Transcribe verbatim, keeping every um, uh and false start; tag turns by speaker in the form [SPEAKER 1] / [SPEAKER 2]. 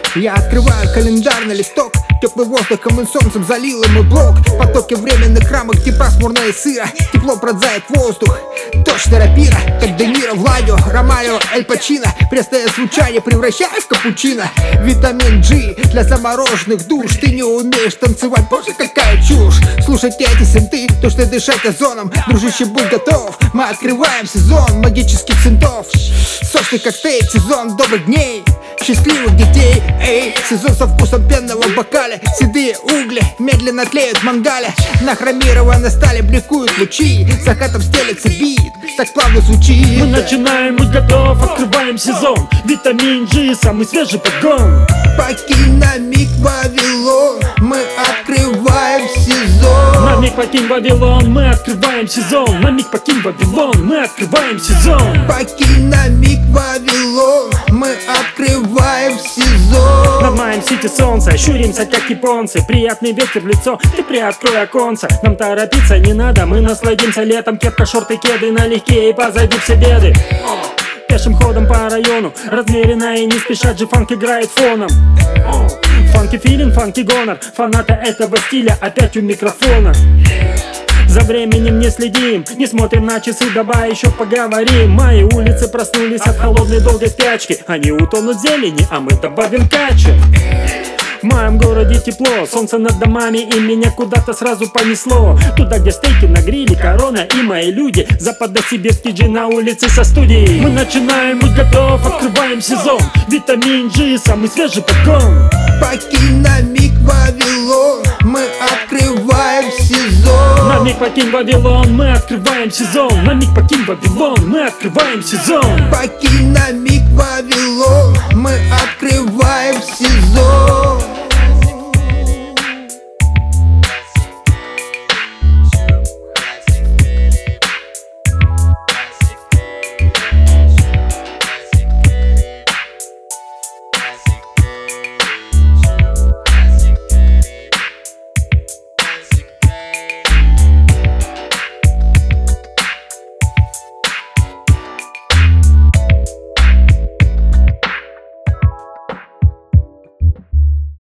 [SPEAKER 1] Я открываю календарный листок, теплый воздухом и солнцем залил мой блок. Потоки временных рамок, типа пасмурно и сыро. Тепло пронзает воздух, дождь терапира. Как Де Ниро, Владио, Ромарио, Эль Пачино. Пресное звучание превращаю в капучино. Витамин G для замороженных душ. Ты не умеешь танцевать, боже, какая чушь. Слушайте эти синты, то что дышать озоном. Дружище, будь готов, мы открываем сезон магических синтов. Сочный коктейль, сезон добрых дней, счастливых детей, эй, сезон со вкусом пенного в бокале. Седые угли медленно тлеют в мангале. На хромированной стали бликуют лучи. Закатом стелется бит, так плавно звучит.
[SPEAKER 2] Мы начинаем, мы готов, открываем сезон. Витамин G, самый свежий подгон.
[SPEAKER 1] Покинь на миг Вавилон, мы открываем сезон.
[SPEAKER 2] На миг покинь Вавилон, мы открываем сезон. На миг покинь Вавилон, мы открываем сезон.
[SPEAKER 1] Покинь на миг Вавилон, мы открываем сезон.
[SPEAKER 2] Над Майм-Сити солнце, щуримся как японцы. Приятный ветер в лицо, ты приоткрой оконца. Нам торопиться не надо, мы насладимся летом. Кепка, шорты, кеды налегке и позади все беды. Пешим ходом по району, размеренно и не спеша, G-фанк играет фоном. Фанки филин, фанки гонор, фаната этого стиля опять у микрофона. За временем не следим, не смотрим на часы, давай еще поговорим. Мои улицы проснулись от холодной долгой спячки. Они утонут в зелени, а мы добавим кача. В моем городе тепло, солнце над домами, и меня куда-то сразу понесло. Туда, где стейки на гриле, корона и мои люди. Западно-сибирский джин на улице со студией. Мы начинаем, мы готов, открываем сезон. Витамин G, самый свежий подгон.
[SPEAKER 1] Покинь на миг Вавилон, мы открываем сезон.
[SPEAKER 2] На миг покинь Вавилон, мы открываем сезон. На миг покинь Вавилон, мы открываем сезон.
[SPEAKER 1] Покинь на миг Вавилон, мы открываем сезон.